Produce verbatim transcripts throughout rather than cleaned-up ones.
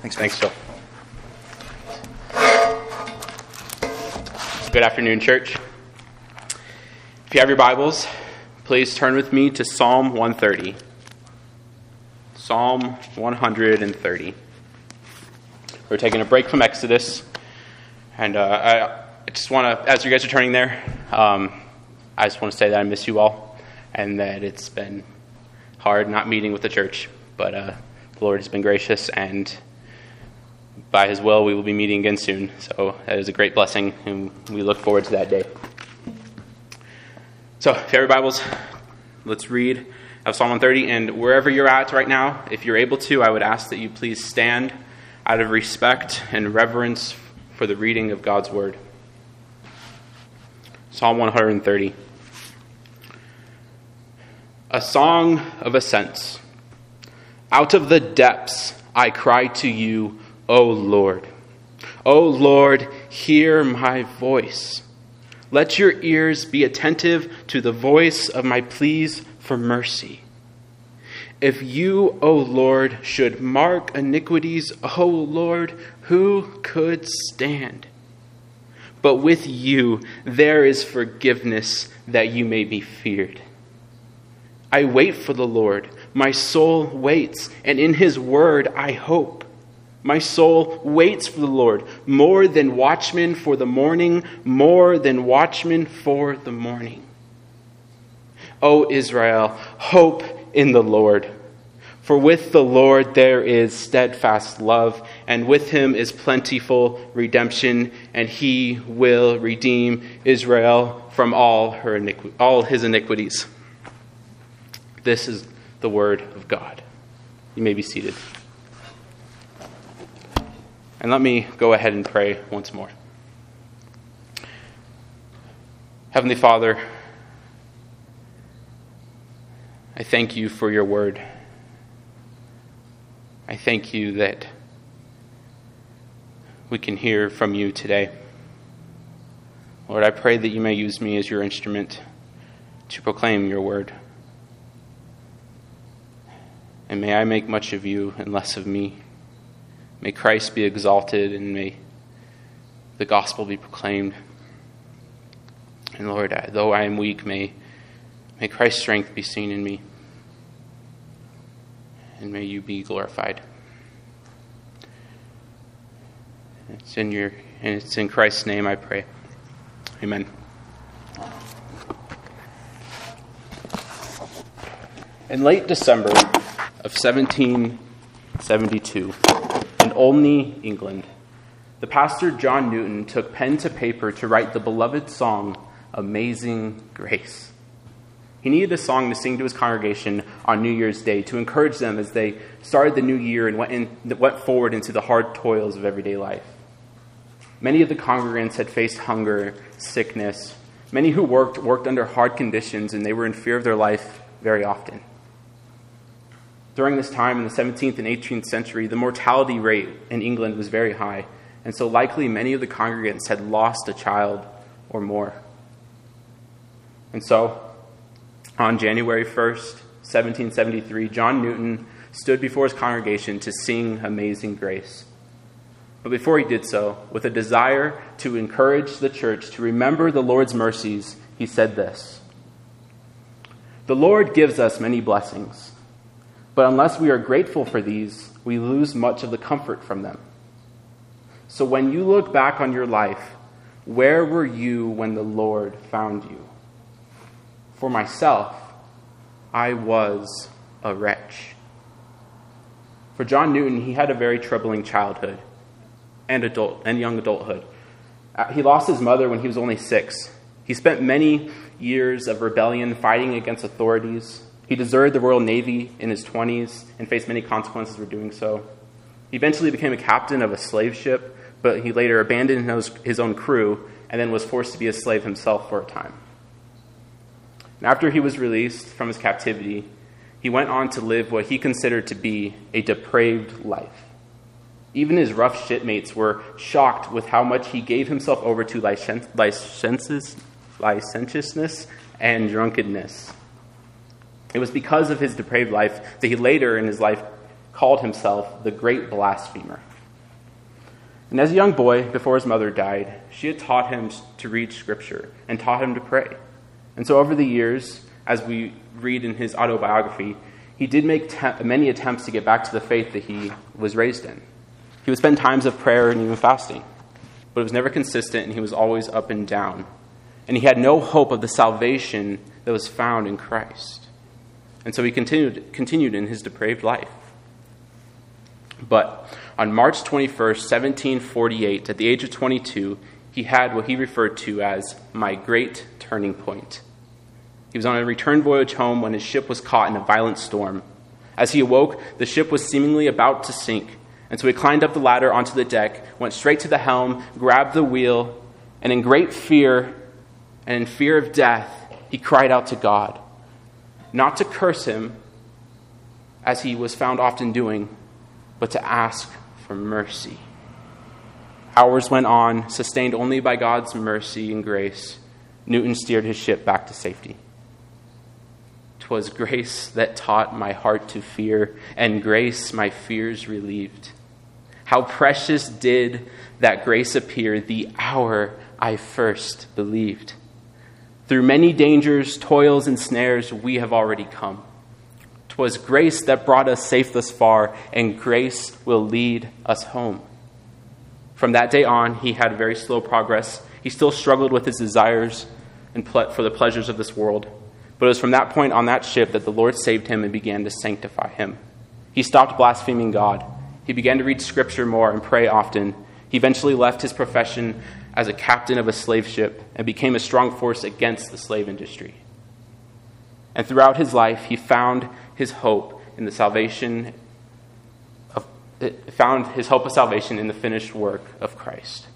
Thanks, Thanks, Phil. Good afternoon, church. If you have your Bibles, please turn with me to Psalm one thirty. Psalm one thirty. We're taking a break from Exodus, and uh, I just want to, as you guys are turning there, um, I just want to say that I miss you all, and that it's been hard not meeting with the church, but uh, the Lord has been gracious, and by His will, we will be meeting again soon. So that is a great blessing, and we look forward to that day. So if you have your Bibles, let's read of Psalm one thirty, and wherever you're at right now, if you're able to, I would ask that you please stand out of respect and reverence for the reading of God's Word. Psalm one thirty. A song of ascents. Out of the depths I cry to you, O Lord. O Lord, hear my voice. Let your ears be attentive to the voice of my pleas for mercy. If you, O Lord, should mark iniquities, O Lord, who could stand? But with you there is forgiveness, that you may be feared. I wait for the Lord. My soul waits, and in His word I hope. My soul waits for the Lord, more than watchmen for the morning, more than watchmen for the morning. O Israel, hope in the Lord. For with the Lord there is steadfast love, and with Him is plentiful redemption, and He will redeem Israel from all her iniqu- all his iniquities. This is the word of God. You may be seated. And let me go ahead and pray once more. Heavenly Father, I thank you for your word. I thank you that we can hear from you today. Lord, I pray that you may use me as your instrument to proclaim your word. And may I make much of you and less of me. May Christ be exalted, and may the gospel be proclaimed. And Lord, though I am weak, may, may Christ's strength be seen in me. And may you be glorified. It's in your, and it's in Christ's name I pray. Amen. In late December of seventeen seventy-two, in Olney, England, the pastor John Newton took pen to paper to write the beloved song, Amazing Grace. He needed a song to sing to his congregation on New Year's Day to encourage them as they started the new year and went, in, went forward into the hard toils of everyday life. Many of the congregants had faced hunger, sickness. Many who worked worked under hard conditions, and they were in fear of their life very often. During this time in the seventeenth and eighteenth century, the mortality rate in England was very high, and so likely many of the congregants had lost a child or more. And so, on January first, seventeen seventy-three, John Newton stood before his congregation to sing Amazing Grace. But before he did so, with a desire to encourage the church to remember the Lord's mercies, he said this: "The Lord gives us many blessings, but unless we are grateful for these, we lose much of the comfort from them. So when you look back on your life, where were you when the Lord found you? For myself, I was a wretch." For John Newton, he had a very troubling childhood and adult and young adulthood. He lost his mother when he was only six. He spent many years of rebellion fighting against authorities. He deserted the Royal Navy in his twenties and faced many consequences for doing so. He eventually became a captain of a slave ship, but he later abandoned his own crew and then was forced to be a slave himself for a time. And after he was released from his captivity, he went on to live what he considered to be a depraved life. Even his rough shipmates were shocked with how much he gave himself over to licen- licentious, licentiousness and drunkenness. It was because of his depraved life that he later in his life called himself the great blasphemer. And as a young boy, before his mother died, she had taught him to read Scripture and taught him to pray. And so over the years, as we read in his autobiography, he did make te- many attempts to get back to the faith that he was raised in. He would spend times of prayer and even fasting, but it was never consistent, and he was always up and down. And he had no hope of the salvation that was found in Christ. And so he continued, continued in his depraved life. But on March twenty-first, seventeen forty-eight, at the age of twenty-two, he had what he referred to as my great turning point. He was on a return voyage home when his ship was caught in a violent storm. As he awoke, the ship was seemingly about to sink, and so he climbed up the ladder onto the deck, went straight to the helm, grabbed the wheel, and in great fear and in fear of death, he cried out to God, not to curse him, as he was found often doing, but to ask for mercy. Hours went on, sustained only by God's mercy and grace. Newton steered his ship back to safety. 'Twas grace that taught my heart to fear, and grace my fears relieved. How precious did that grace appear the hour I first believed. Through many dangers, toils, and snares we have already come. 'Twas grace that brought us safe thus far, and grace will lead us home. From that day on, he had very slow progress. He still struggled with his desires and ple- for the pleasures of this world. But it was from that point on that ship that the Lord saved him and began to sanctify him. He stopped blaspheming God. He began to read Scripture more and pray often. He eventually left his profession as a captain of a slave ship and became a strong force against the slave industry. And throughout his life, he found his hope in the salvation of, found his hope of salvation in the finished work of Christ.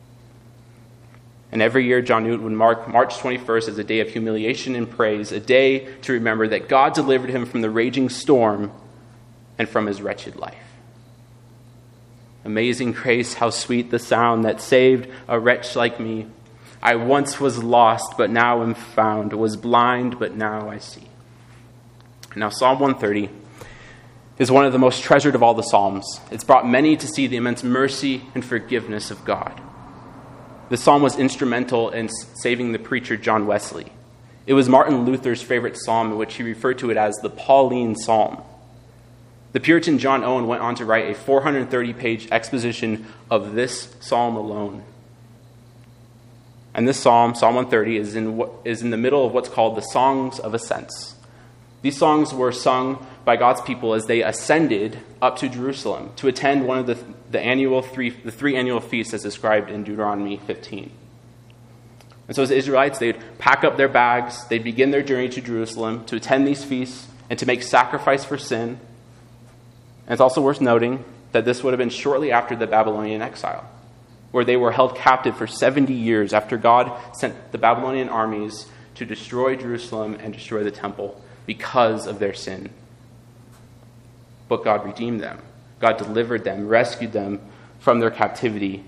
And every year, John Newton would mark March twenty-first as a day of humiliation and praise, a day to remember that God delivered him from the raging storm and from his wretched life. Amazing grace, how sweet the sound that saved a wretch like me. I once was lost, but now am found, was blind, but now I see. Now, Psalm one thirty is one of the most treasured of all the Psalms. It's brought many to see the immense mercy and forgiveness of God. The psalm was instrumental in saving the preacher John Wesley. It was Martin Luther's favorite psalm, in which he referred to it as the Pauline Psalm. The Puritan John Owen went on to write a four hundred thirty page exposition of this psalm alone. And this psalm, Psalm one thirty, is in what is in the middle of what's called the Songs of Ascents. These songs were sung by God's people as they ascended up to Jerusalem to attend one of the, the annual three the three annual feasts as described in Deuteronomy fifteen. And so as the Israelites, they'd pack up their bags, they'd begin their journey to Jerusalem to attend these feasts and to make sacrifice for sin. And it's also worth noting that this would have been shortly after the Babylonian exile, where they were held captive for seventy years after God sent the Babylonian armies to destroy Jerusalem and destroy the temple because of their sin. But God redeemed them. God delivered them, rescued them from their captivity.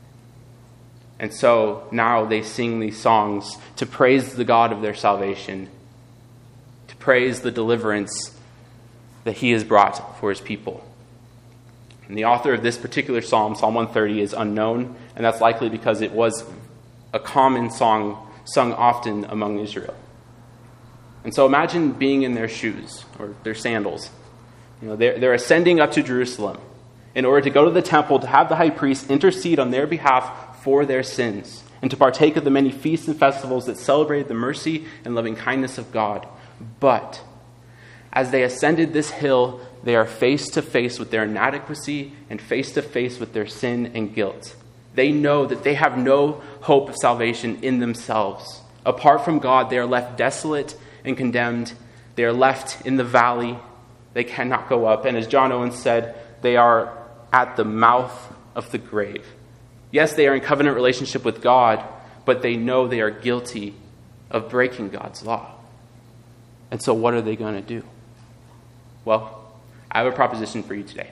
And so now they sing these songs to praise the God of their salvation, to praise the deliverance that he has brought for his people. And the author of this particular psalm, Psalm one thirty, is unknown, and that's likely because it was a common song sung often among Israel. And so imagine being in their shoes or their sandals. You know, they're, they're ascending up to Jerusalem in order to go to the temple to have the high priest intercede on their behalf for their sins and to partake of the many feasts and festivals that celebrated the mercy and loving kindness of God. But as they ascended this hill, they are face to face with their inadequacy and face to face with their sin and guilt. They know that they have no hope of salvation in themselves. Apart from God, they are left desolate and condemned. They are left in the valley. They cannot go up. And as John Owen said, they are at the mouth of the grave. Yes, they are in covenant relationship with God, but they know they are guilty of breaking God's law. And so what are they going to do? Well, I have a proposition for you today.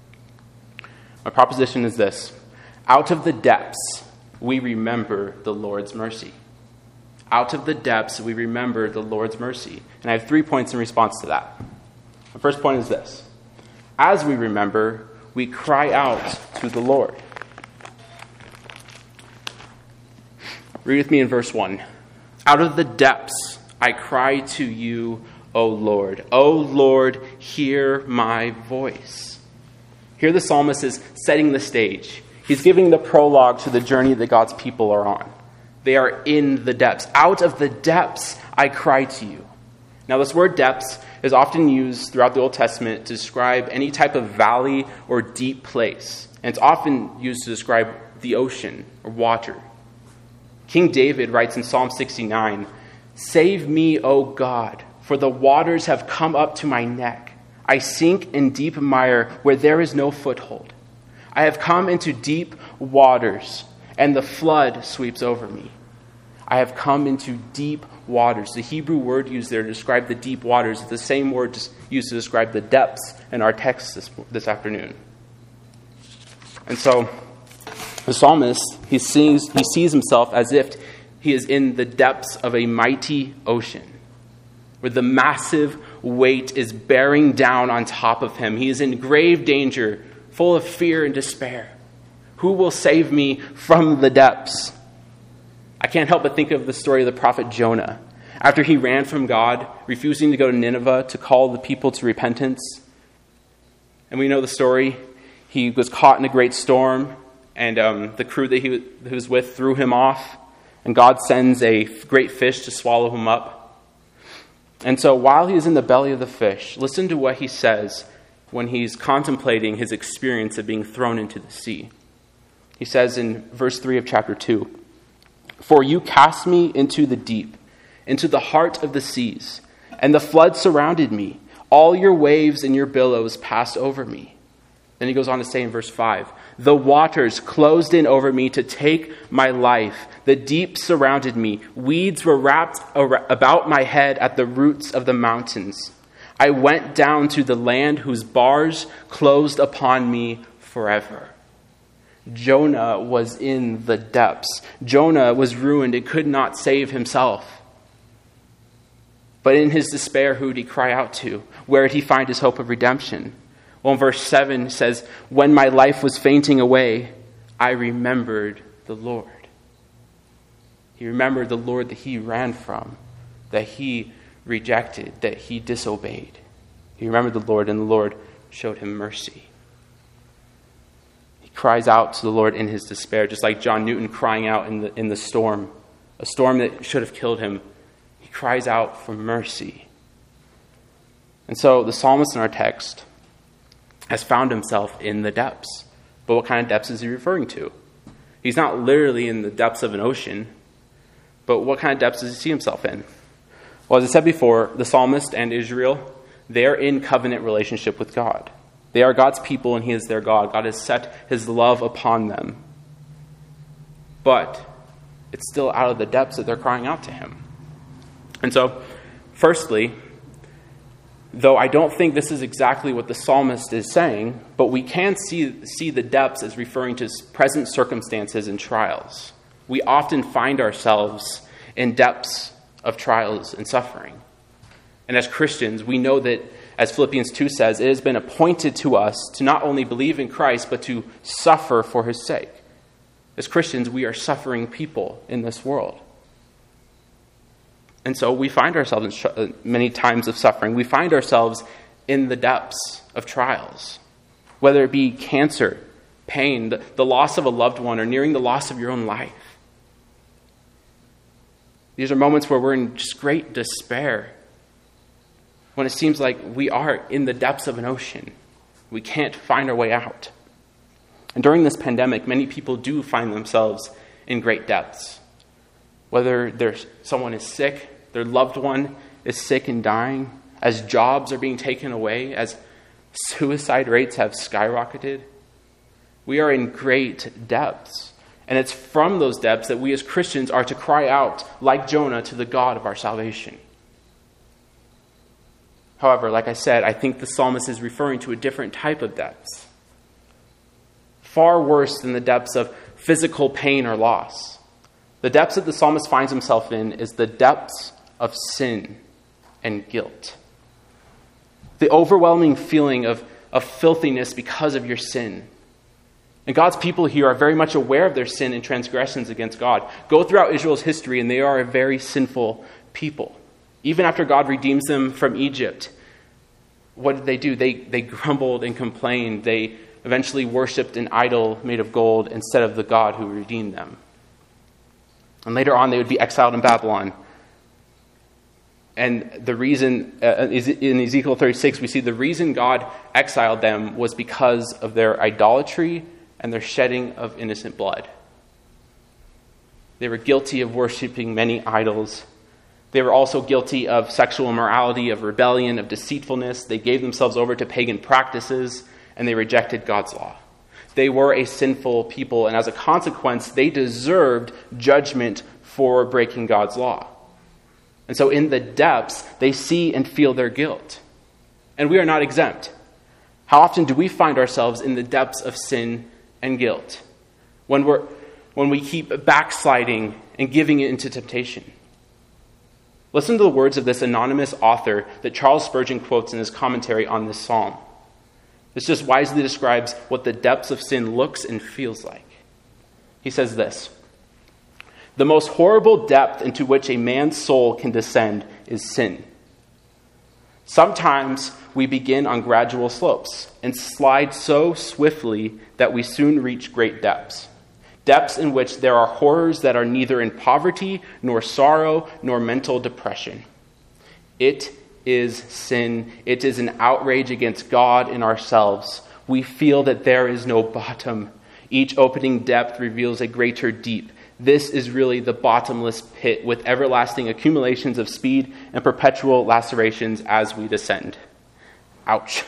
My proposition is this. Out of the depths, we remember the Lord's mercy. Out of the depths, we remember the Lord's mercy. And I have three points in response to that. The first point is this. As we remember, we cry out to the Lord. Read with me in verse one. Out of the depths I cry to you, O Lord. O Lord, hear my voice. Here the psalmist is setting the stage. He's giving the prologue to the journey that God's people are on. They are in the depths. Out of the depths I cry to you. Now this word depths is often used throughout the Old Testament to describe any type of valley or deep place. And it's often used to describe the ocean or water. King David writes in Psalm sixty-nine, "Save me, O God, for the waters have come up to my neck. I sink in deep mire where there is no foothold. I have come into deep waters, and the flood sweeps over me." I have come into deep waters. The Hebrew word used there to describe the deep waters is the same word used to describe the depths in our text this, this afternoon. And so the psalmist, he sees, he sees himself as if he is in the depths of a mighty ocean, where the massive weight is bearing down on top of him. He is in grave danger, full of fear and despair. Who will save me from the depths? I can't help but think of the story of the prophet Jonah. After he ran from God, refusing to go to Nineveh to call the people to repentance. And we know the story. He was caught in a great storm, and um, the crew that he was with threw him off, and God sends a great fish to swallow him up. And so while he is in the belly of the fish, listen to what he says when he's contemplating his experience of being thrown into the sea. He says in verse three of chapter two, "For you cast me into the deep, into the heart of the seas, and the flood surrounded me. All your waves and your billows passed over me." Then he goes on to say in verse five, "The waters closed in over me to take my life. The deep surrounded me. Weeds were wrapped about my head at the roots of the mountains. I went down to the land whose bars closed upon me forever." Jonah was in the depths. Jonah was ruined and could not save himself. But in his despair, who did he cry out to? Where did he find his hope of redemption? Well, in verse seven it says, "When my life was fainting away, I remembered the Lord." He remembered the Lord that he ran from, that he rejected, that he disobeyed. He remembered the Lord, and the Lord showed him mercy. He cries out to the Lord in his despair, just like John Newton crying out in the, in the storm, a storm that should have killed him. He cries out for mercy. And so the psalmist in our text has found himself in the depths. But what kind of depths is he referring to? He's not literally in the depths of an ocean, but what kind of depths does he see himself in? Well, as I said before, the psalmist and Israel, they're in covenant relationship with God. They are God's people and he is their God. God has set his love upon them. But it's still out of the depths that they're crying out to him. And so, firstly, though I don't think this is exactly what the psalmist is saying, but we can see, see the depths as referring to present circumstances and trials. We often find ourselves in depths of trials and suffering. And as Christians, we know that, as Philippians two says, it has been appointed to us to not only believe in Christ, but to suffer for his sake. As Christians, we are suffering people in this world. And so we find ourselves in many times of suffering. We find ourselves in the depths of trials, whether it be cancer, pain, the, the loss of a loved one, or nearing the loss of your own life. These are moments where we're in just great despair, when it seems like we are in the depths of an ocean. We can't find our way out. And during this pandemic, many people do find themselves in great depths. Whether there's someone is sick, their loved one is sick and dying, as jobs are being taken away, as suicide rates have skyrocketed. We are in great depths. And it's from those depths that we as Christians are to cry out, like Jonah, to the God of our salvation. However, like I said, I think the psalmist is referring to a different type of depths. Far worse than the depths of physical pain or loss. The depths that the psalmist finds himself in is the depths of sin and guilt. The overwhelming feeling of, of filthiness because of your sin. And God's people here are very much aware of their sin and transgressions against God. Go throughout Israel's history, and they are a very sinful people. Even after God redeems them from Egypt, what did they do? They, they grumbled and complained. They eventually worshipped an idol made of gold instead of the God who redeemed them. And later on, they would be exiled in Babylon. And the reason, uh, is in Ezekiel thirty-six, we see the reason God exiled them was because of their idolatry and their shedding of innocent blood. They were guilty of worshiping many idols. They were also guilty of sexual immorality, of rebellion, of deceitfulness. They gave themselves over to pagan practices, and they rejected God's law. They were a sinful people, and as a consequence, they deserved judgment for breaking God's law. And so in the depths, they see and feel their guilt. And we are not exempt. How often do we find ourselves in the depths of sin and guilt when we're when we keep backsliding and giving into temptation? Listen to the words of this anonymous author that Charles Spurgeon quotes in his commentary on this psalm. This just wisely describes what the depths of sin looks and feels like. He says this: "The most horrible depth into which a man's soul can descend is sin. Sometimes we begin on gradual slopes and slide so swiftly that we soon reach great depths. Depths in which there are horrors that are neither in poverty, nor sorrow, nor mental depression. It is sin. It is an outrage against God and ourselves. We feel that there is no bottom. Each opening depth reveals a greater deep. This is really the bottomless pit with everlasting accumulations of speed and perpetual lacerations as we descend." Ouch.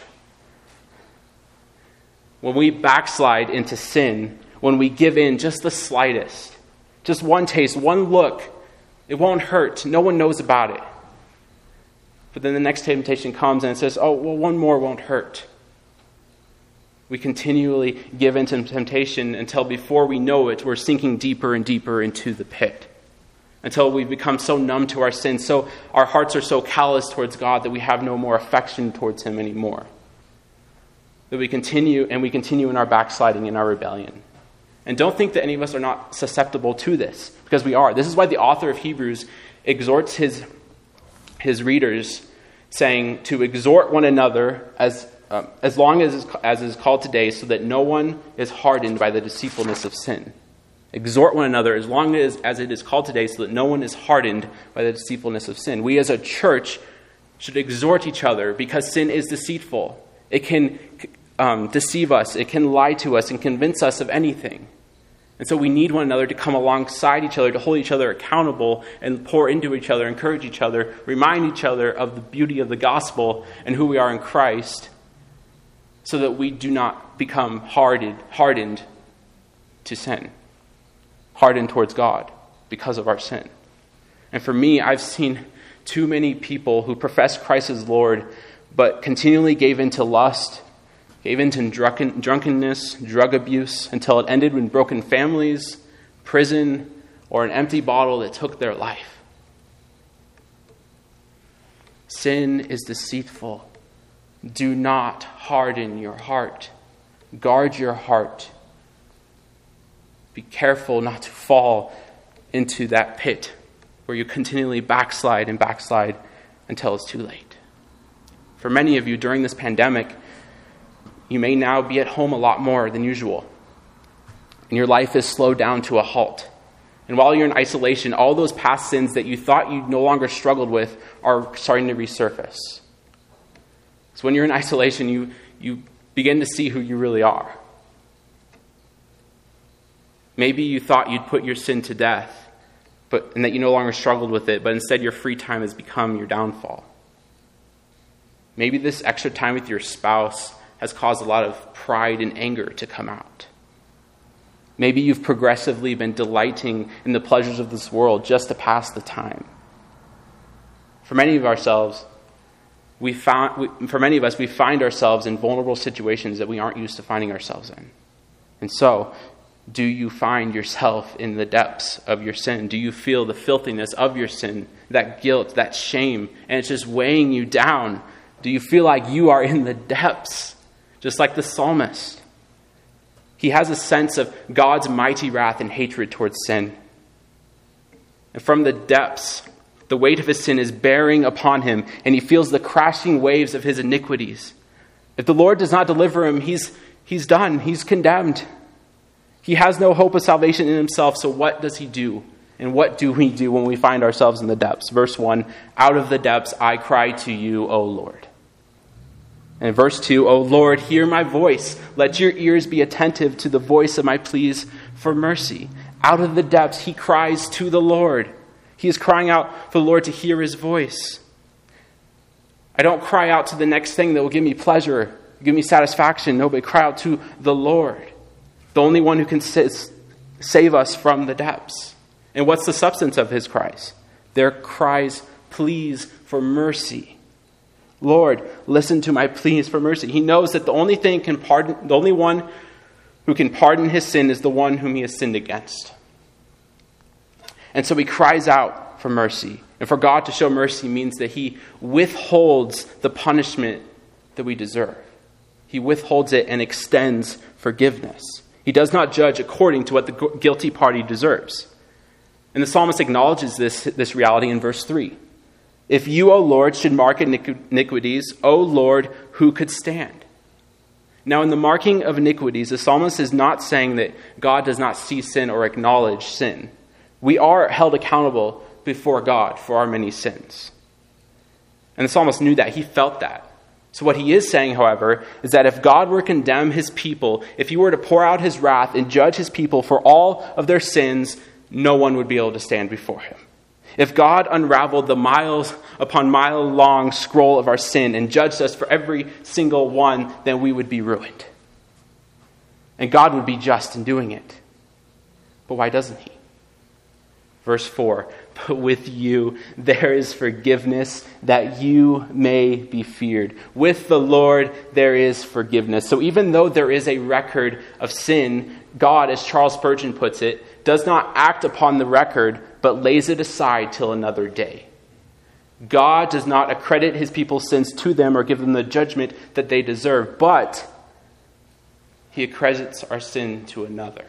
When we backslide into sin, when we give in just the slightest, just one taste, one look, it won't hurt. No one knows about it. But then the next temptation comes and it says, oh, well, one more won't hurt. We continually give into temptation until before we know it, we're sinking deeper and deeper into the pit. Until we become so numb to our sin, so our hearts are so callous towards God that we have no more affection towards Him anymore. That we continue and we continue in our backsliding, in our rebellion. And don't think that any of us are not susceptible to this, because we are. This is why the author of Hebrews exhorts his, his readers, saying to exhort one another as um, as long as, as is called today, so that no one is hardened by the deceitfulness of sin. Exhort one another as long as, as it is called today, so that no one is hardened by the deceitfulness of sin. We as a church should exhort each other because sin is deceitful. It can um, deceive us. It can lie to us and convince us of anything. And so we need one another to come alongside each other, to hold each other accountable and pour into each other, encourage each other, remind each other of the beauty of the gospel and who we are in Christ, so that we do not become hardened, hardened to sin, hardened towards God because of our sin. And for me, I've seen too many people who profess Christ as Lord, but continually gave into lust, gave into drunken, drunkenness, drug abuse, until it ended in broken families, prison, or an empty bottle that took their life. Sin is deceitful. Do not harden your heart. Guard your heart. Be careful not to fall into that pit where you continually backslide and backslide until it's too late. For many of you during this pandemic, you may now be at home a lot more than usual. And your life is slowed down to a halt. And while you're in isolation, all those past sins that you thought you no longer struggled with are starting to resurface. So when you're in isolation, you, you begin to see who you really are. Maybe you thought you'd put your sin to death, but and that you no longer struggled with it, but instead your free time has become your downfall. Maybe this extra time with your spouse has caused a lot of pride and anger to come out. Maybe you've progressively been delighting in the pleasures of this world just to pass the time. For many of ourselves, we found, we, for many of us, we find ourselves in vulnerable situations that we aren't used to finding ourselves in. And so, do you find yourself in the depths of your sin? Do you feel the filthiness of your sin, that guilt, that shame, and it's just weighing you down? Do you feel like you are in the depths, just like the psalmist? He has a sense of God's mighty wrath and hatred towards sin. And from the depths, the weight of his sin is bearing upon him, and he feels the crashing waves of his iniquities. If the Lord does not deliver him, he's, he's done. He's condemned. He has no hope of salvation in himself, so what does he do? And what do we do when we find ourselves in the depths? Verse one, out of the depths I cry to you, O Lord. And in verse two, O Lord, hear my voice. Let your ears be attentive to the voice of my pleas for mercy. Out of the depths he cries to the Lord. He is crying out for the Lord to hear his voice. I don't cry out to the next thing that will give me pleasure, give me satisfaction. No, but cry out to the Lord, the only one who can save us from the depths. And what's the substance of his cries? Their cries, pleas for mercy. Lord, listen to my pleas for mercy. He knows that the only thing can pardon, the only one who can pardon his sin is the one whom he has sinned against. And so he cries out for mercy. And for God to show mercy means that he withholds the punishment that we deserve. He withholds it and extends forgiveness. He does not judge according to what the guilty party deserves. And the psalmist acknowledges this, this reality in verse three. If you, O Lord, should mark iniquities, O Lord, who could stand? Now, in the marking of iniquities, the psalmist is not saying that God does not see sin or acknowledge sin. We are held accountable before God for our many sins. And the psalmist knew that. He felt that. So what he is saying, however, is that if God were to condemn his people, if he were to pour out his wrath and judge his people for all of their sins, no one would be able to stand before him. If God unraveled the miles upon mile long scroll of our sin and judged us for every single one, then we would be ruined. And God would be just in doing it. But why doesn't he? Verse four, but with you there is forgiveness that you may be feared. With the Lord there is forgiveness. So even though there is a record of sin, God, as Charles Spurgeon puts it, does not act upon the record, but lays it aside till another day. God does not accredit his people's sins to them or give them the judgment that they deserve, but he accredits our sin to another.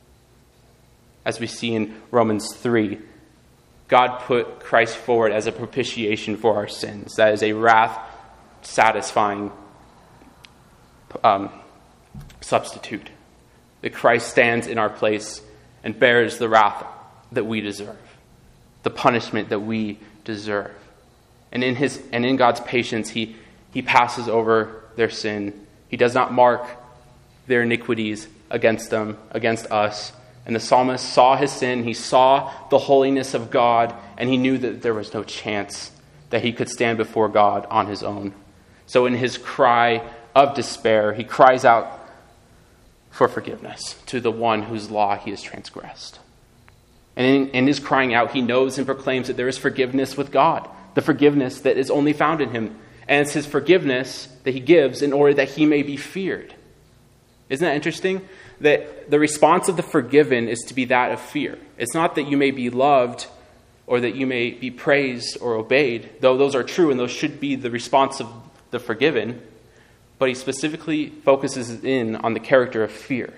As we see in Romans three, God put Christ forward as a propitiation for our sins. That is a wrath-satisfying um, substitute. That Christ stands in our place and bears the wrath that we deserve, the punishment that we deserve. And in his and in God's patience, he, he passes over their sin. He does not mark their iniquities against them, against us. And the psalmist saw his sin, he saw the holiness of God, and he knew that there was no chance that he could stand before God on his own. So in his cry of despair, he cries out for forgiveness to the one whose law he has transgressed. And in, in his crying out, he knows and proclaims that there is forgiveness with God, the forgiveness that is only found in him. And it's his forgiveness that he gives in order that he may be feared. Isn't that interesting? That the response of the forgiven is to be that of fear. It's not that you may be loved or that you may be praised or obeyed, though those are true and those should be the response of the forgiven. But he specifically focuses in on the character of fear.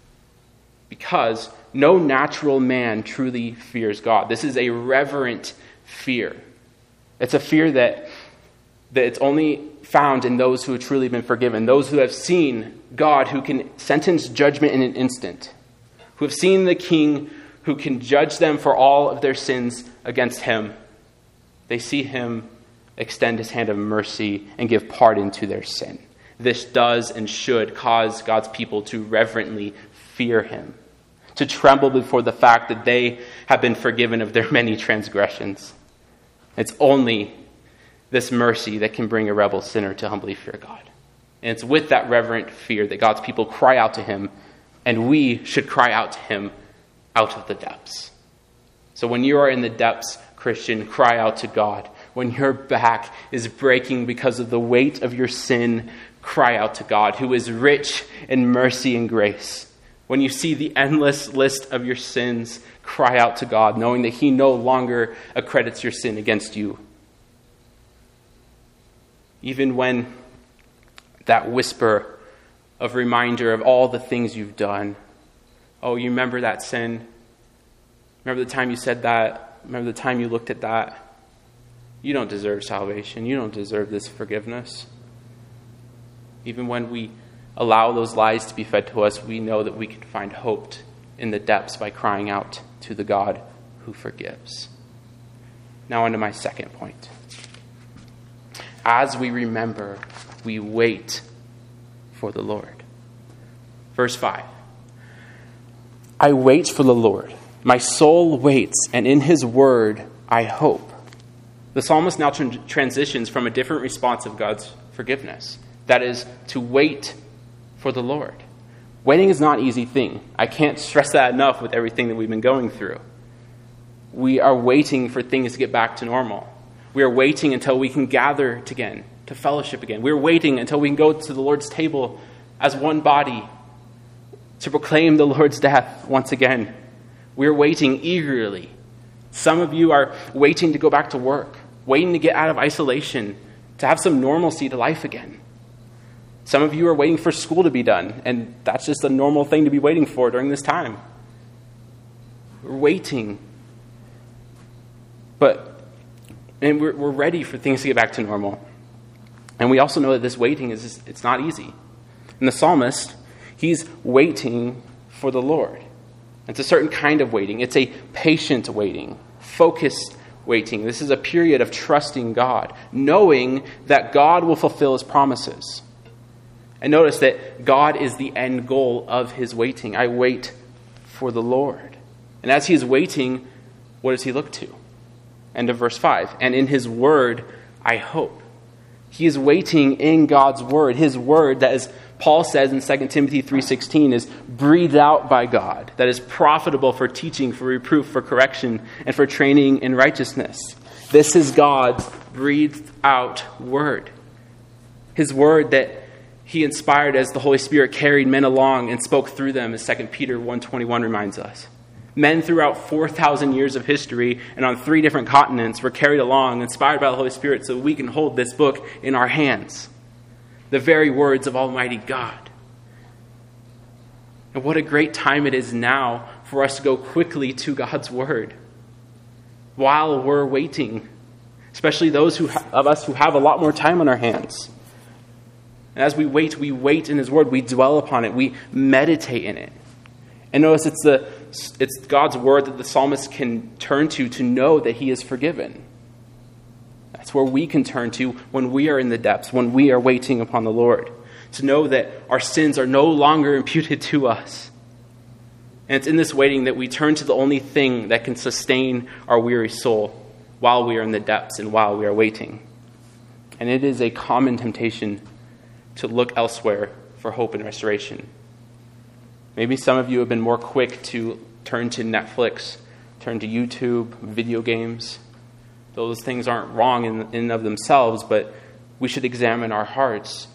Because no natural man truly fears God. This is a reverent fear. It's a fear that, that it's only found in those who have truly been forgiven, those who have seen God who can sentence judgment in an instant, who have seen the King who can judge them for all of their sins against him. They see him extend his hand of mercy and give pardon to their sin. This does and should cause God's people to reverently fear him, to tremble before the fact that they have been forgiven of their many transgressions. It's only this mercy that can bring a rebel sinner to humbly fear God. And it's with that reverent fear that God's people cry out to him, and we should cry out to him out of the depths. So when you are in the depths, Christian, cry out to God. When your back is breaking because of the weight of your sin, cry out to God, who is rich in mercy and grace. When you see the endless list of your sins, cry out to God, knowing that he no longer accredits your sin against you. Even when that whisper of reminder of all the things you've done. Oh, you remember that sin? Remember the time you said that? Remember the time you looked at that? You don't deserve salvation. You don't deserve this forgiveness. Even when we allow those lies to be fed to us, we know that we can find hope in the depths by crying out to the God who forgives. Now on to my second point. As we remember, we wait for the Lord. Verse five. I wait for the Lord. My soul waits, and in his word I hope. The psalmist now tr- transitions from a different response of God's forgiveness. That is, to wait for the Lord. Waiting is not an easy thing. I can't stress that enough with everything that we've been going through. We are waiting for things to get back to normal. We are waiting until we can gather again, to fellowship again. We are waiting until we can go to the Lord's table as one body to proclaim the Lord's death once again. We are waiting eagerly. Some of you are waiting to go back to work, waiting to get out of isolation, to have some normalcy to life again. Some of you are waiting for school to be done, and that's just a normal thing to be waiting for during this time. We're waiting. But, and we're, we're ready for things to get back to normal. And we also know that this waiting is just, it's not easy. And the psalmist, he's waiting for the Lord. It's a certain kind of waiting. It's a patient waiting, focused waiting. This is a period of trusting God, knowing that God will fulfill his promises. And notice that God is the end goal of his waiting. I wait for the Lord. And as he is waiting, what does he look to? End of verse five. And in his word, I hope. He is waiting in God's word. His word, that is, Paul says in Second Timothy three sixteen, is breathed out by God. That is profitable for teaching, for reproof, for correction, and for training in righteousness. This is God's breathed out word. His word that he inspired as the Holy Spirit carried men along and spoke through them, as Second Peter one twenty-one reminds us. Men throughout four thousand years of history and on three different continents were carried along, inspired by the Holy Spirit, so we can hold this book in our hands. The very words of Almighty God. And what a great time it is now for us to go quickly to God's word while we're waiting, especially those who ha- of us who have a lot more time on our hands. And as we wait, we wait in his word. We dwell upon it. We meditate in it. And notice it's the it's God's word that the psalmist can turn to to know that he is forgiven. That's where we can turn to when we are in the depths, when we are waiting upon the Lord. To know that our sins are no longer imputed to us. And it's in this waiting that we turn to the only thing that can sustain our weary soul while we are in the depths and while we are waiting. And it is a common temptation to look elsewhere for hope and restoration. Maybe some of you have been more quick to turn to Netflix, turn to YouTube, video games. Those things aren't wrong in, in and of themselves, but we should examine our hearts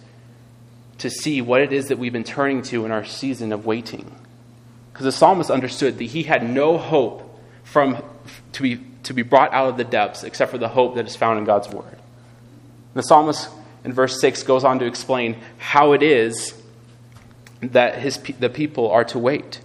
to see what it is that we've been turning to in our season of waiting. Because the psalmist understood that he had no hope from to be to be brought out of the depths except for the hope that is found in God's word. The psalmist in verse six goes on to explain how it is that his the people are to wait.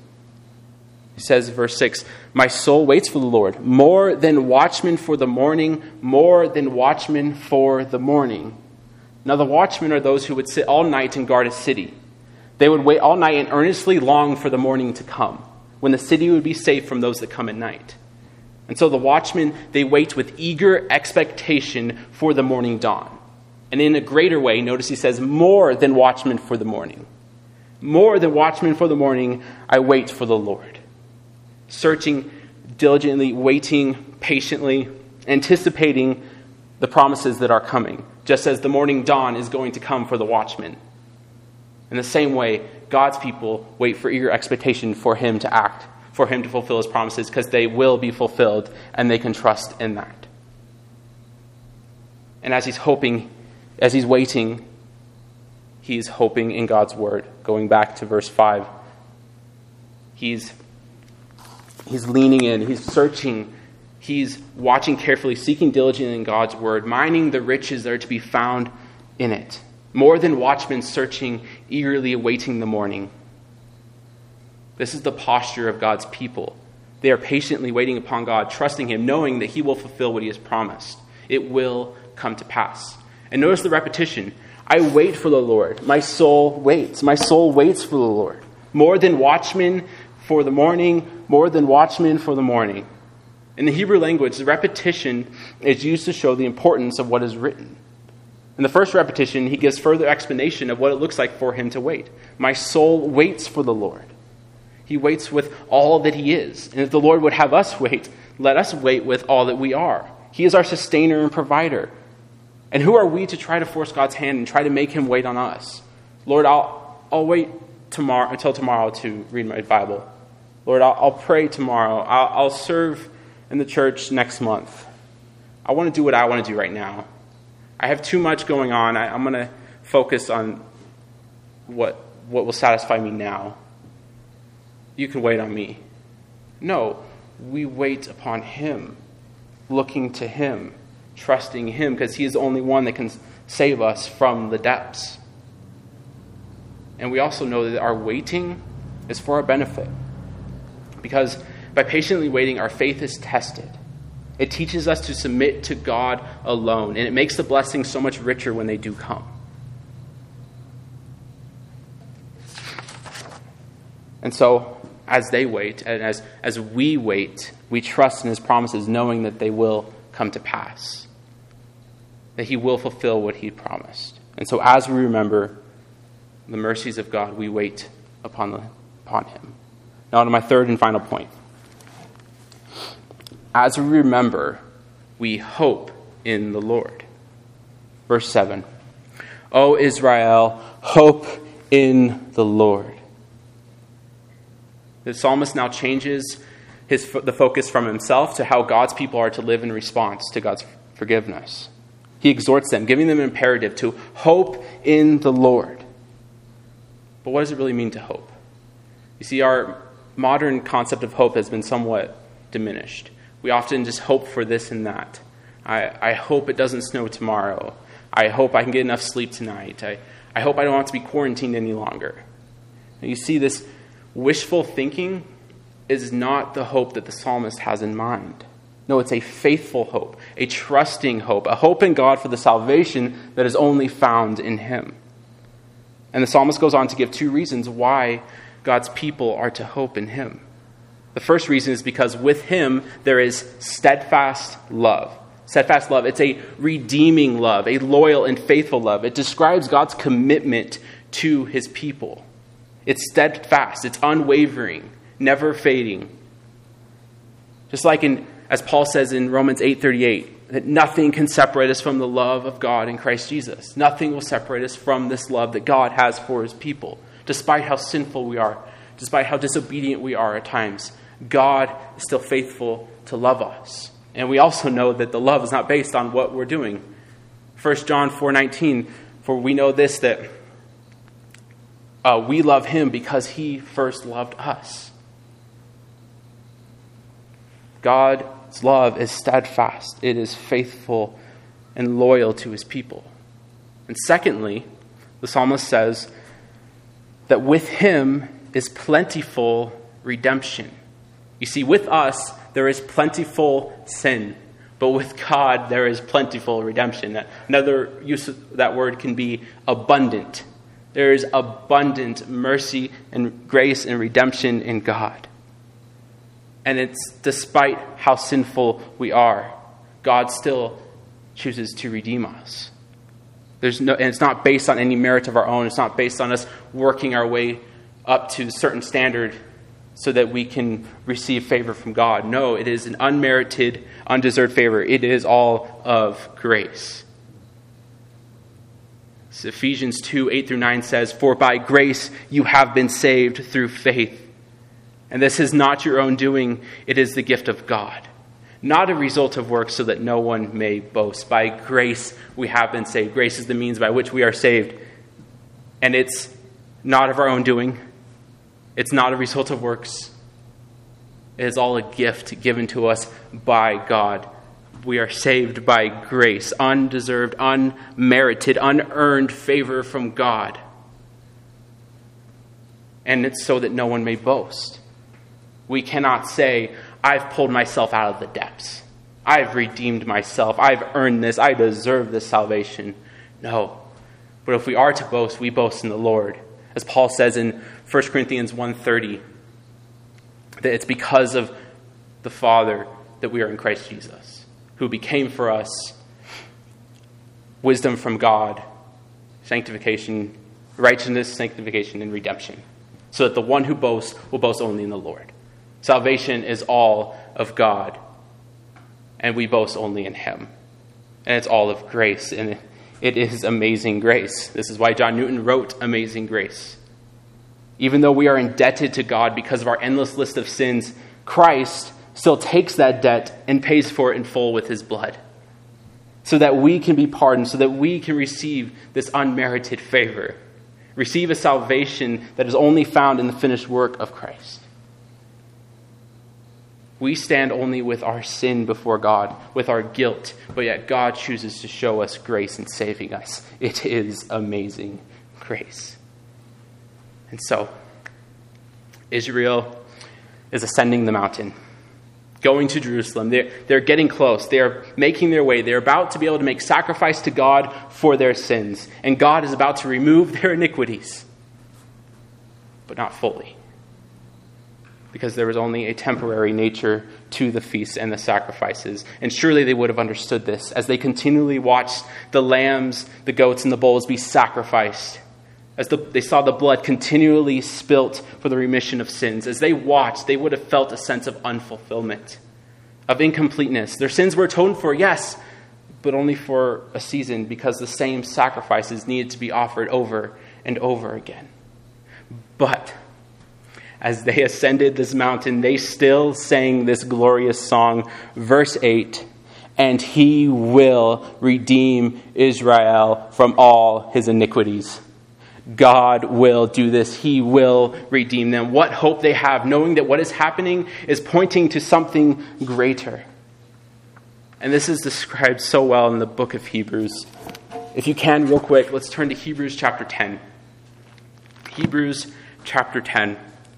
He says in verse six, my soul waits for the Lord, more than watchmen for the morning, more than watchmen for the morning. Now the watchmen are those who would sit all night and guard a city. They would wait all night and earnestly long for the morning to come, when the city would be safe from those that come at night. And so the watchmen, they wait with eager expectation for the morning dawn. And in a greater way, notice he says, more than watchmen for the morning. More than watchmen for the morning, I wait for the Lord. Searching diligently, waiting patiently, anticipating the promises that are coming, just as the morning dawn is going to come for the watchmen. In the same way, God's people wait for eager expectation for him to act, for him to fulfill his promises, because they will be fulfilled, and they can trust in that. And as he's hoping, as he's waiting, he's hoping in God's word. Going back to verse five, he's he's leaning in, he's searching, he's watching carefully, seeking diligently in God's word, mining the riches that are to be found in it. More than watchmen searching eagerly awaiting the morning. This is the posture of God's people. They are patiently waiting upon God, trusting him, knowing that he will fulfill what he has promised. It will come to pass. And notice the repetition. I wait for the Lord. My soul waits. My soul waits for the Lord. More than watchmen for the morning, more than watchmen for the morning. In the Hebrew language, the repetition is used to show the importance of what is written. In the first repetition, he gives further explanation of what it looks like for him to wait. My soul waits for the Lord. He waits with all that he is. And if the Lord would have us wait, let us wait with all that we are. He is our sustainer and provider. And who are we to try to force God's hand and try to make him wait on us? Lord, I'll I'll wait tomorrow until tomorrow to read my Bible. Lord, I'll, I'll pray tomorrow. I'll, I'll serve in the church next month. I want to do what I want to do right now. I have too much going on. I, I'm going to focus on what what will satisfy me now. You can wait on me. No, we wait upon him, looking to him, trusting him, because he is the only one that can save us from the depths. And we also know that our waiting is for our benefit, because by patiently waiting, our faith is tested. It teaches us to submit to God alone, and it makes the blessings so much richer when they do come. And so, as they wait, and as, as we wait, we trust in his promises, knowing that they will come to pass, that he will fulfill what he promised. And so as we remember the mercies of God, we wait upon, the, upon him. Now to my third and final point. As we remember, we hope in the Lord. Verse seven. O Israel, hope in the Lord. The psalmist now changes his the focus from himself to how God's people are to live in response to God's forgiveness. He exhorts them, giving them an imperative to hope in the Lord. But what does it really mean to hope? You see, our modern concept of hope has been somewhat diminished. We often just hope for this and that. I, I hope it doesn't snow tomorrow. I hope I can get enough sleep tonight. I, I hope I don't have to be quarantined any longer. And you see, this wishful thinking is not the hope that the psalmist has in mind. No, it's a faithful hope, a trusting hope, a hope in God for the salvation that is only found in him. And the psalmist goes on to give two reasons why God's people are to hope in him. The first reason is because with him there is steadfast love. Steadfast love, it's a redeeming love, a loyal and faithful love. It describes God's commitment to his people. It's steadfast, it's unwavering, never fading. Just like in, as Paul says in Romans eight thirty-eight, that nothing can separate us from the love of God in Christ Jesus. Nothing will separate us from this love that God has for his people. Despite how sinful we are, despite how disobedient we are at times, God is still faithful to love us. And we also know that the love is not based on what we're doing. First John four nineteen, for we know this, that Uh, we love him because he first loved us. God's love is steadfast. It is faithful and loyal to his people. And secondly, the psalmist says that with him is plentiful redemption. You see, with us, there is plentiful sin. But with God, there is plentiful redemption. Another use of that word can be abundant. There is abundant mercy and grace and redemption in God. And it's despite how sinful we are, God still chooses to redeem us. There's no, and it's not based on any merit of our own. It's not based on us working our way up to a certain standard so that we can receive favor from God. No, it is an unmerited, undeserved favor. It is all of grace. So Ephesians two, eight through nine says, for by grace you have been saved through faith. And this is not your own doing, it is the gift of God. Not a result of works so that no one may boast. By grace we have been saved. Grace is the means by which we are saved. And it's not of our own doing. It's not a result of works. It is all a gift given to us by God. We are saved by grace, undeserved, unmerited, unearned favor from God. and it's so that no one may boast. We cannot say, I've pulled myself out of the depths. I've redeemed myself. I've earned this. I deserve this salvation. No. But if we are to boast, we boast in the Lord. As Paul says in First Corinthians one thirty, that it's because of the Father that we are in Christ Jesus, who became for us wisdom from God, sanctification, righteousness, sanctification, and redemption, so that the one who boasts will boast only in the Lord. Salvation is all of God, and we boast only in him. And it's all of grace, and it is amazing grace. This is why John Newton wrote Amazing Grace. Even though we are indebted to God because of our endless list of sins, Christ still takes that debt and pays for it in full with his blood, so that we can be pardoned, so that we can receive this unmerited favor, receive a salvation that is only found in the finished work of Christ. We stand only with our sin before God, with our guilt, but yet God chooses to show us grace in saving us. It is amazing grace. And so, Israel is ascending the mountain, going to Jerusalem. They're, they're getting close. They are making their way. They're about to be able to make sacrifice to God for their sins. And God is about to remove their iniquities, but not fully, because there was only a temporary nature to the feasts and the sacrifices. And surely they would have understood this as they continually watched the lambs, the goats, and the bulls be sacrificed. As the, they saw the blood continually spilt for the remission of sins. As they watched, they would have felt a sense of unfulfillment, of incompleteness. Their sins were atoned for, yes, but only for a season, because the same sacrifices needed to be offered over and over again. But as they ascended this mountain, they still sang this glorious song. Verse eight, and he will redeem Israel from all his iniquities. God will do this. He will redeem them. What hope they have, knowing that what is happening is pointing to something greater. And this is described so well in the book of Hebrews. If you can, real quick, let's turn to Hebrews chapter ten. Hebrews chapter ten.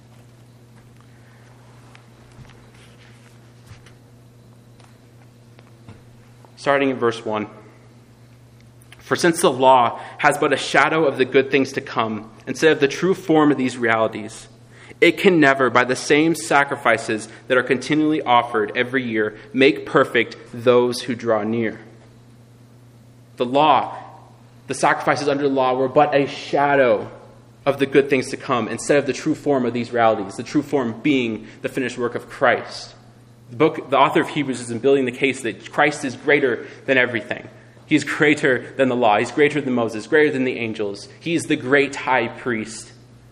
Starting in verse one. For since the law has but a shadow of the good things to come, instead of the true form of these realities, it can never, by the same sacrifices that are continually offered every year, make perfect those who draw near. The law, the sacrifices under the law, were but a shadow of the good things to come, instead of the true form of these realities, the true form being the finished work of Christ. The book, the author of Hebrews is building the case that Christ is greater than everything. He's greater than the law. He's greater than Moses, greater than the angels. He is the great high priest.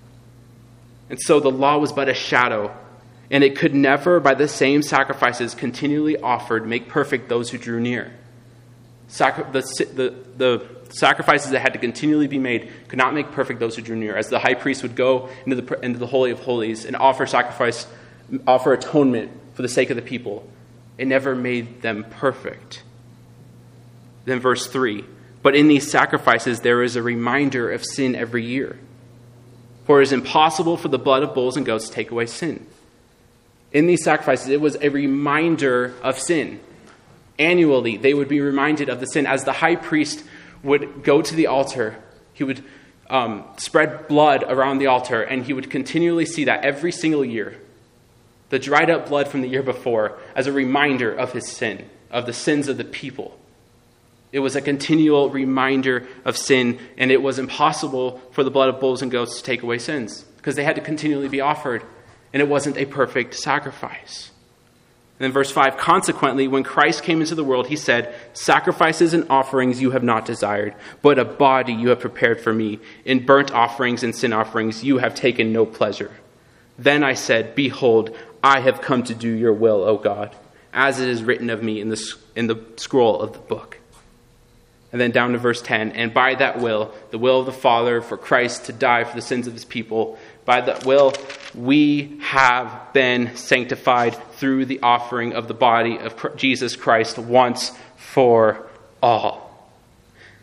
And so the law was but a shadow, and it could never, by the same sacrifices continually offered, make perfect those who drew near. Sacri- the, the, the sacrifices that had to continually be made could not make perfect those who drew near, as the high priest would go into the, into the Holy of Holies and offer sacrifice, offer atonement for the sake of the people. It never made them perfect. Then verse three, but in these sacrifices there is a reminder of sin every year. For it is impossible for the blood of bulls and goats to take away sin. In these sacrifices, it was a reminder of sin. Annually, they would be reminded of the sin. As the high priest would go to the altar, he would um, spread blood around the altar, and he would continually see that every single year, the dried up blood from the year before, as a reminder of his sin, of the sins of the people. It was a continual reminder of sin, and it was impossible for the blood of bulls and goats to take away sins, because they had to continually be offered, and it wasn't a perfect sacrifice. And then verse five, consequently, when Christ came into the world, he said, sacrifices and offerings you have not desired, but a body you have prepared for me. In burnt offerings and sin offerings you have taken no pleasure. Then I said, behold, I have come to do your will, O God, as it is written of me in the, in the scroll of the book. And then down to verse ten, and by that will, the will of the Father, for Christ to die for the sins of his people, by that will we have been sanctified through the offering of the body of Jesus Christ once for all.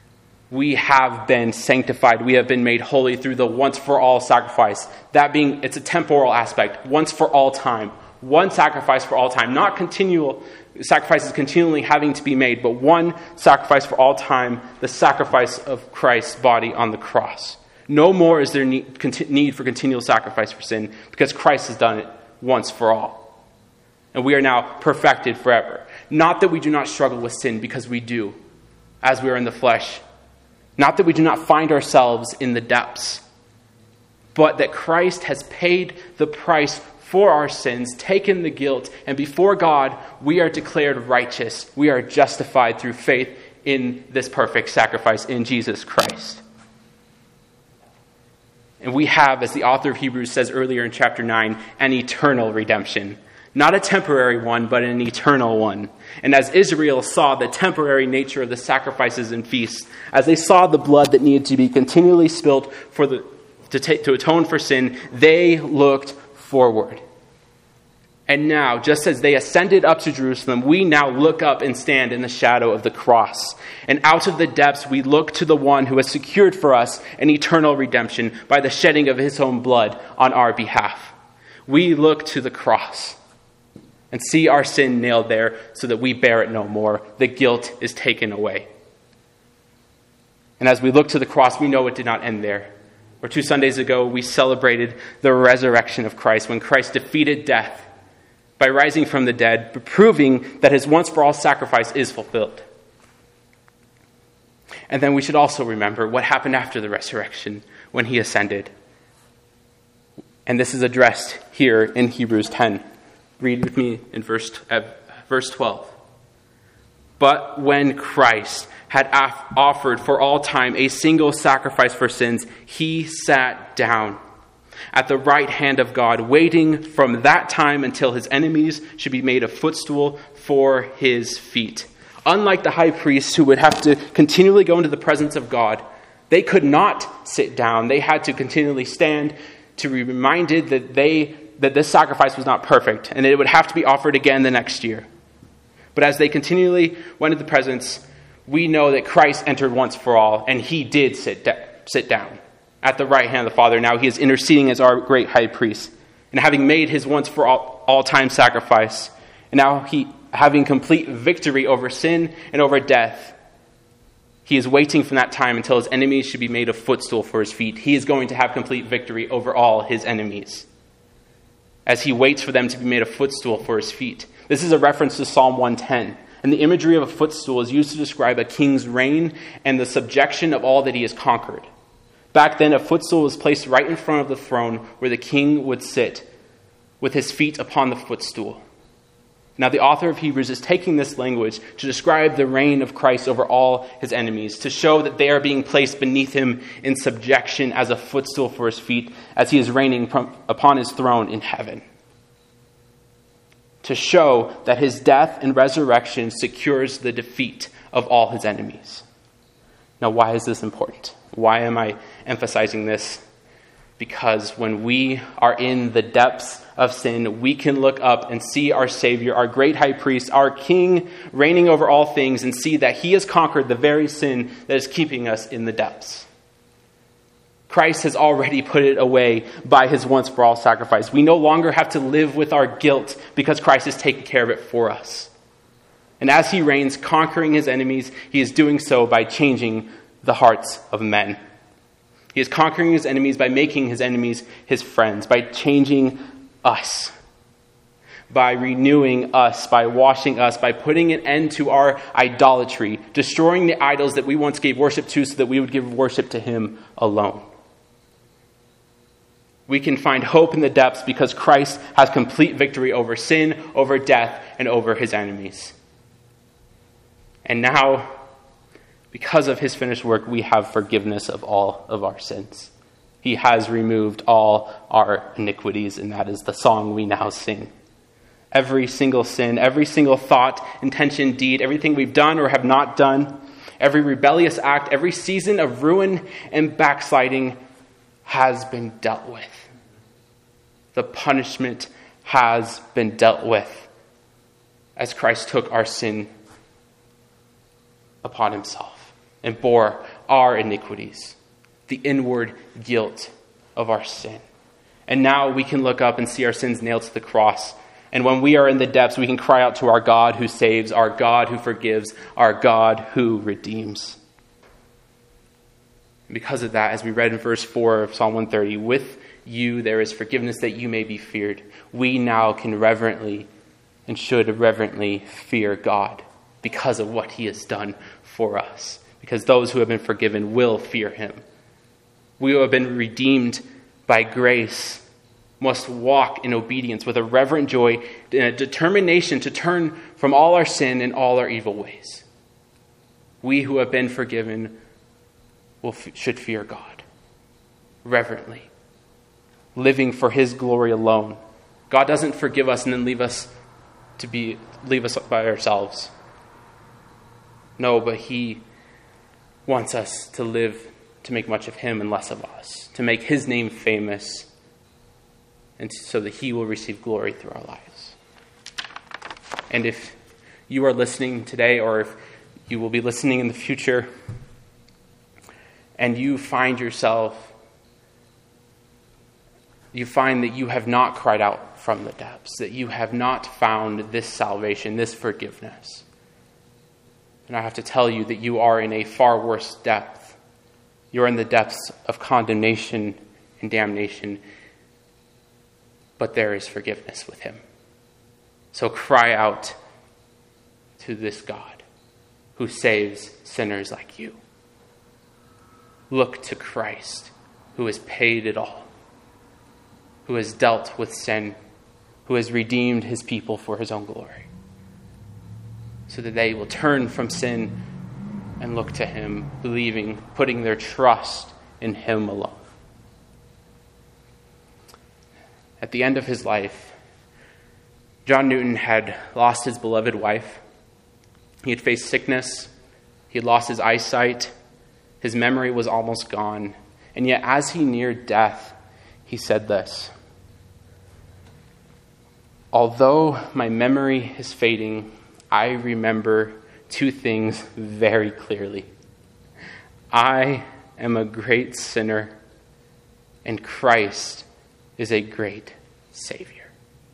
we have been sanctified. We have been made holy through the once-for-all sacrifice. That being, it's a temporal aspect, once for all time. One sacrifice for all time, not continual sacrifices continually having to be made, but one sacrifice for all time, the sacrifice of Christ's body on the cross. No more is there need, need for continual sacrifice for sin, because Christ has done it once for all. And we are now perfected forever. Not that we do not struggle with sin, because we do, as we are in the flesh. Not that we do not find ourselves in the depths, but that Christ has paid the price for our sins, taken the guilt, and before God, we are declared righteous. We are justified through faith in this perfect sacrifice in Jesus Christ. And we have, as the author of Hebrews says earlier in chapter nine, an eternal redemption. Not a temporary one, but an eternal one. And as Israel saw the temporary nature of the sacrifices and feasts, as they saw the blood that needed to be continually spilled for the to, take, to atone for sin, they looked forward. And now, just as they ascended up to Jerusalem, we now look up and stand in the shadow of the cross. And out of the depths, we look to the one who has secured for us an eternal redemption by the shedding of his own blood on our behalf. We look to the cross and see our sin nailed there so that we bear it no more. The guilt is taken away. And as we look to the cross, we know it did not end there. Or two Sundays ago, we celebrated the resurrection of Christ when Christ defeated death by rising from the dead, proving that his once-for-all sacrifice is fulfilled. And then we should also remember what happened after the resurrection when he ascended. And this is addressed here in Hebrews ten. Read with me in verse, uh, verse twelve. But when Christ had af- offered for all time a single sacrifice for sins, he sat down at the right hand of God, waiting from that time until his enemies should be made a footstool for his feet. Unlike the high priests who would have to continually go into the presence of God, they could not sit down. They had to continually stand to be reminded that they that this sacrifice was not perfect and it would have to be offered again the next year. But as they continually went into the presence, we know that Christ entered once for all, and he did sit, da- sit down at the right hand of the Father. Now he is interceding as our great high priest, and having made his once for all, all time sacrifice, and now he having complete victory over sin and over death, he is waiting from that time until his enemies should be made a footstool for his feet. He is going to have complete victory over all his enemies as he waits for them to be made a footstool for his feet. This is a reference to Psalm one ten. And the imagery of a footstool is used to describe a king's reign and the subjection of all that he has conquered. Back then, a footstool was placed right in front of the throne where the king would sit with his feet upon the footstool. Now, the author of Hebrews is taking this language to describe the reign of Christ over all his enemies, to show that they are being placed beneath him in subjection as a footstool for his feet as he is reigning upon his throne in heaven. To show that his death and resurrection secures the defeat of all his enemies. Now, why is this important? Why am I emphasizing this? Because when we are in the depths of sin, we can look up and see our Savior, our great high priest, our King, reigning over all things, and see that he has conquered the very sin that is keeping us in the depths. Christ has already put it away by his once-for-all sacrifice. We no longer have to live with our guilt because Christ has taken care of it for us. And as he reigns, conquering his enemies, he is doing so by changing the hearts of men. He is conquering his enemies by making his enemies his friends, by changing us, by renewing us, by washing us, by putting an end to our idolatry, destroying the idols that we once gave worship to so that we would give worship to him alone. We can find hope in the depths because Christ has complete victory over sin, over death, and over his enemies. And now, because of his finished work, we have forgiveness of all of our sins. He has removed all our iniquities, and that is the song we now sing. Every single sin, every single thought, intention, deed, everything we've done or have not done, every rebellious act, every season of ruin and backsliding has been dealt with. The punishment has been dealt with as Christ took our sin upon himself and bore our iniquities, the inward guilt of our sin. And now we can look up and see our sins nailed to the cross. And when we are in the depths, we can cry out to our God who saves, our God who forgives, our God who redeems. And because of that, as we read in verse four of Psalm one thirty, with you there is forgiveness that you may be feared. We now can reverently and should reverently fear God because of what he has done for us. Because those who have been forgiven will fear him. We who have been redeemed by grace must walk in obedience with a reverent joy and a determination to turn from all our sin and all our evil ways. We who have been forgiven will should fear God reverently, living for his glory alone. God doesn't forgive us and then leave us to be leave us by ourselves. No, but he wants us to live to make much of him and less of us, to make his name famous, and so that he will receive glory through our lives. And if you are listening today, or if you will be listening in the future, and you find yourself, you find that you have not cried out from the depths, that you have not found this salvation, this forgiveness, and I have to tell you that you are in a far worse depth. You're in the depths of condemnation and damnation, but there is forgiveness with him. So cry out to this God who saves sinners like you. Look to Christ, who has paid it all, who has dealt with sin, who has redeemed his people for his own glory, so that they will turn from sin and look to him, believing, putting their trust in him alone. At the end of his life, John Newton had lost his beloved wife. He had faced sickness. He had lost his eyesight. His memory was almost gone. And yet, as he neared death, he said this: "Although my memory is fading, I remember two things very clearly. I am a great sinner, and Christ is a great Savior."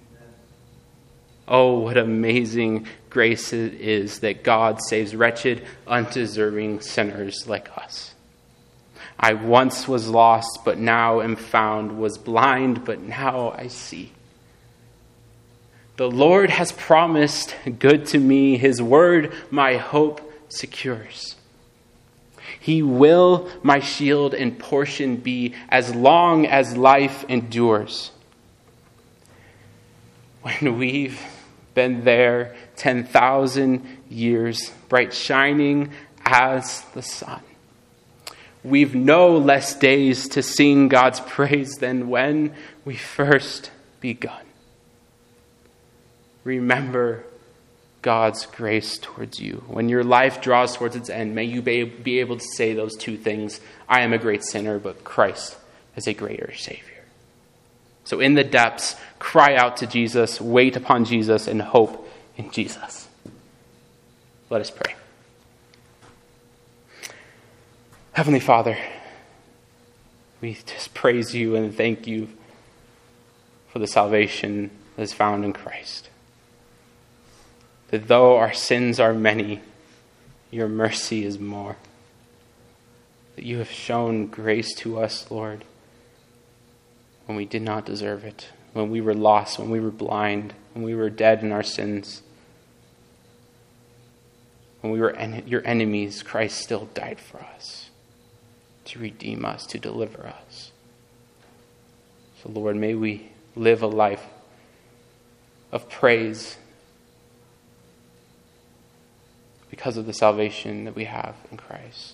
Oh, what amazing grace it is that God saves wretched, undeserving sinners like us. I once was lost, but now am found, was blind, but now I see. The Lord has promised good to me. His word my hope secures. He will my shield and portion be as long as life endures. When we've been there ten thousand years, bright shining as the sun, we've no less days to sing God's praise than when we first begun. Remember God's grace towards you. When your life draws towards its end, may you be able to say those two things: I am a great sinner, but Christ is a greater Savior. So in the depths, cry out to Jesus, wait upon Jesus, and hope in Jesus. Let us pray. Heavenly Father, we just praise you and thank you for the salvation that is found in Christ. That though our sins are many, your mercy is more. That you have shown grace to us, Lord, when we did not deserve it, when we were lost, when we were blind, when we were dead in our sins. When we were en- your enemies, Christ still died for us, to redeem us, to deliver us. So, Lord, may we live a life of praise because of the salvation that we have in Christ.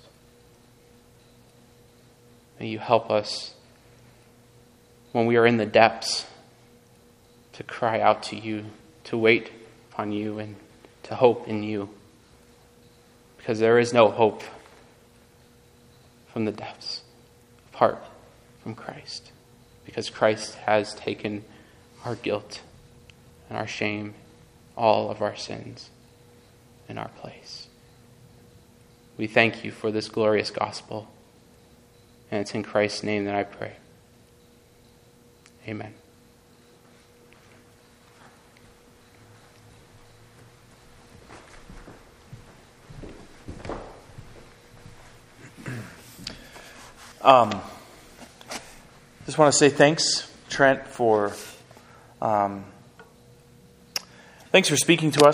May you help us when we are in the depths to cry out to you, to wait upon you, and to hope in you. Because there is no hope from the depths apart from Christ. Because Christ has taken our guilt and our shame, all of our sins, in our place. We thank you for this glorious gospel. And it's in Christ's name that I pray. Amen. Um, just want to say thanks, Trent, for um, thanks for speaking to us.